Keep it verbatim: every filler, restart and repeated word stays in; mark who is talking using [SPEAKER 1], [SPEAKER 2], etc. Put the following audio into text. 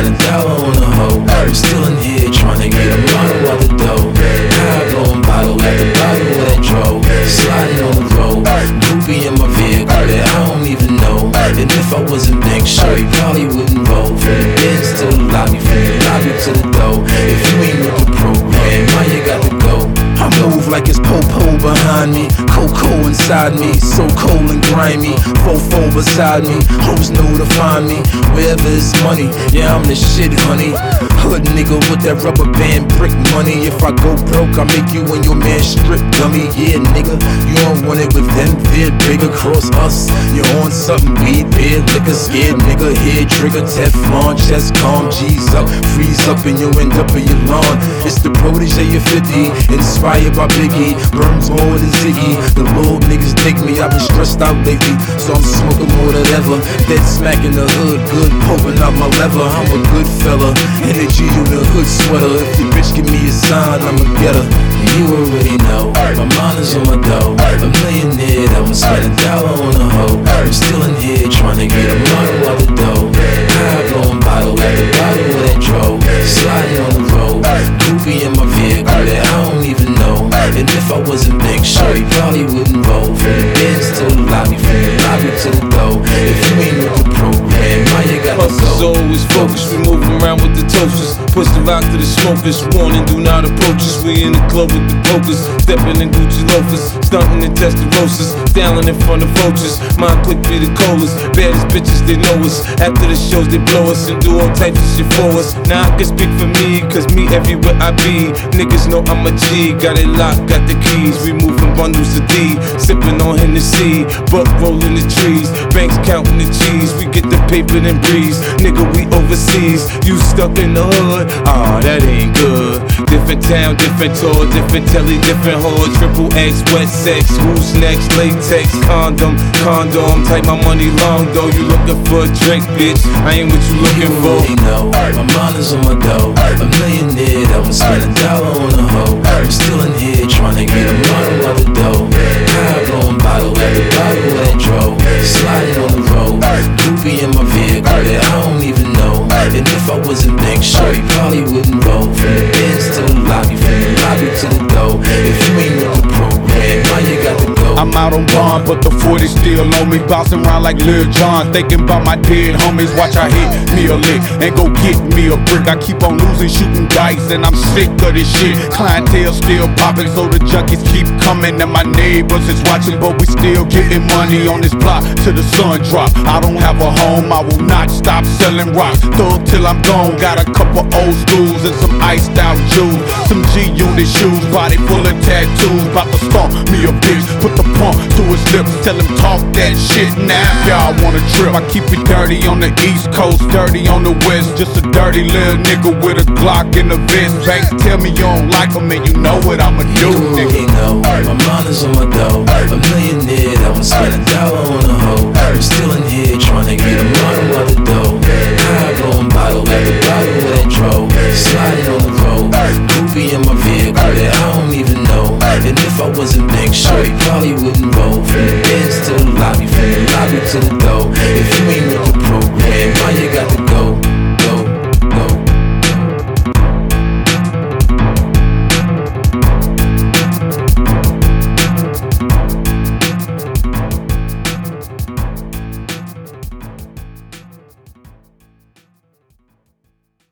[SPEAKER 1] spend a dollar on a hoe. I'm still in here trying to get a model out the dough. High blowing bottle after bottle of that dro. Sliding on the road, groupie in my vehicle that I don't even know. And if I wasn't Big Shorty, probably wouldn't roll. From the Benz to the lobby, from the lobby to the door. If you ain't with the program, why you got to go? I move like it's po-po behind me, Coco inside me, so cold and grimy. Fofo beside me, hoes know to find me wherever it's money. Yeah, I'm the shit, honey. Hood nigga with that rubber band brick money. If I go broke, I make you and your man strip dummy. Yeah, nigga, you don't want it with them. They're big across us. You're on something, weed, beer, liquor, scared nigga. Here, trigger, Teflon, chest calm, G's up, freeze up, and you end up in your lawn. It's the protege of fifty, inspired by Biggie, burns more than Ziggy. The little niggas dig me, I've been stressed out lately, so I'm smoking more than ever. Dead smack in the hood, good poking out my lever. I'm a good fella, energy in the hood sweater. If your bitch give me a sign, I'ma get her. You already know, my mind is on my dough. A millionaire, I'ma spend a dollar on a hoe. I'm still in here trying to get a model out the dough. High blowing bottle after bottle of that dro. Sliding on the road, groupie in my vehicle that I don't even know. And if I wasn't Big Shorty, probably wouldn't roll. From the Benz to the lobby, from the lobby to the door. If you ain't with the program, why you got to go?
[SPEAKER 2] Always focused, we moving around with the toasters. Push the rock to the smokers, warning, do not approach us. We in the club with the brokers, stepping in Gucci loafers, stunting in Testarossas, styling in front of vultures. My clique be the coldest, baddest bitches, they know us. After the shows, they blow us and do all types of shit for us. Now I can speak for me, cause me everywhere I be. Niggas know I'm a G, got it locked, got the keys. We moving bundles of D, sipping on Hennessy, buck rolling the trees, banks counting the cheese. We get the paper and breeze, nigga we overseas. You stuck in the hood, aw, that ain't good. Different town, different tour, different telly, different whore. Triple X, wet sex, who's next? Latex, condom, condom. Take my money long though, you looking for a drink, bitch. I ain't what you looking
[SPEAKER 1] you
[SPEAKER 2] for.
[SPEAKER 1] You know, my mind is on my dough. A millionaire, I'ma spend a dollar on a hoe. I'm still in here trying to get a model out the dough. High blowing bottle after bottle of that dro. Sliding on the road, groupie in my vehicle that I don't even know. And if I wasn't Big Shorty, probably wouldn't roll. From the Benz to the lobby, from the lobby to the door. If you ain't with the program, why you got to go?
[SPEAKER 3] I'm out on bond, but the forty still on me. Bouncing around like Lil Jon, thinking about my dead homies. Watch I hit me a lick and go get me a brick. I keep on losing, shooting dice, and I'm sick of this shit. Clientele still popping, so the junkies keep coming. And my neighbors is watching, but we still getting money on this block till the sun drop. I don't have a home, I will not stop selling rocks. Thug till I'm gone, got a couple old schools and some iced out jewels. Some G-Unit shoes, body full of tattoos. About to stomp me a bitch, put the pump to his lips, tell him talk that shit now. Y'all wanna trip, I keep it dirty on the East Coast, dirty on the West. Just a dirty little nigga with a Glock in the vest. Banks tell me you don't like him and you know what I'ma do, nigga.
[SPEAKER 1] You know, my mind is on my dough. A millionaire, I'ma spend a dollar on a hoe. I'm still in here trying to get a model out the dough. High blowing bottle after bottle of that dro. Sliding on the road, groupie in my vehicle that I don't even know. And if I wasn't Big Shorty, probably wouldn't roll. From the Benz to the lobby, from the lobby to the door. If you ain't